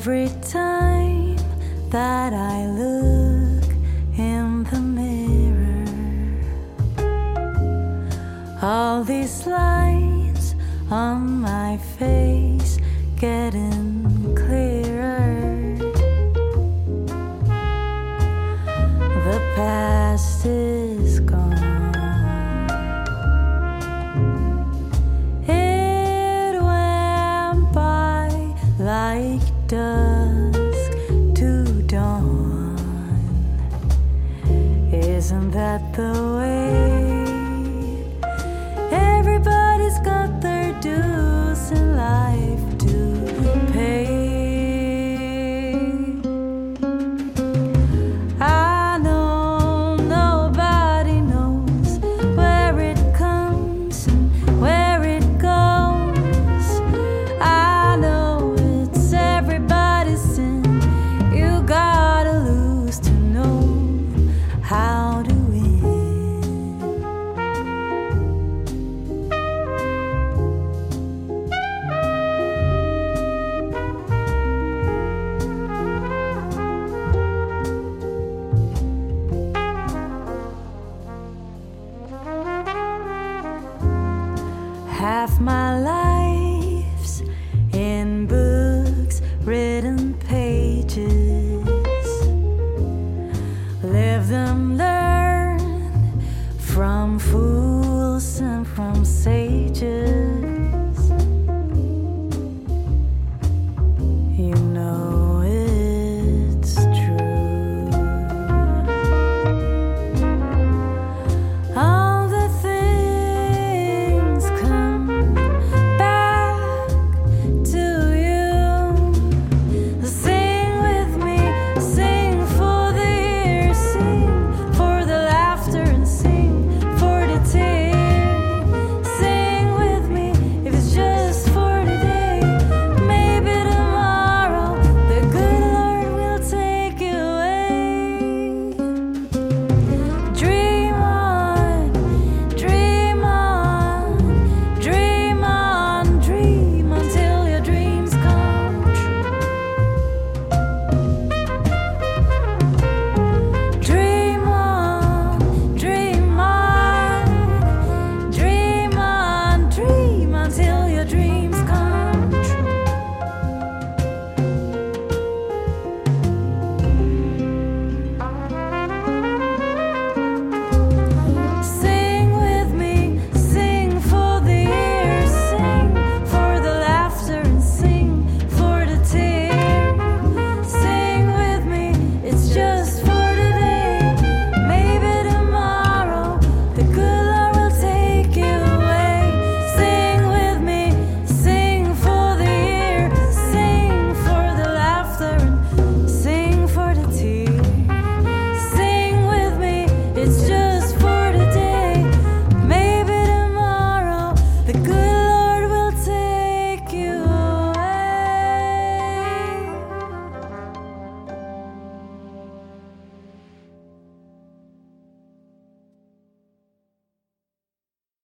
Every time that I look in the mirror, all these lines on my face getting clearer. The past is gone. It went by like dusk to dawn. Isn't that the way? Everybody's got their dues in life to pay. I know nobody knows where it comes and where it goes. I know it's everybody's sin. You gotta lose to know how to win. Half my life's in books, written pages. Live them, learn from fools and from sages.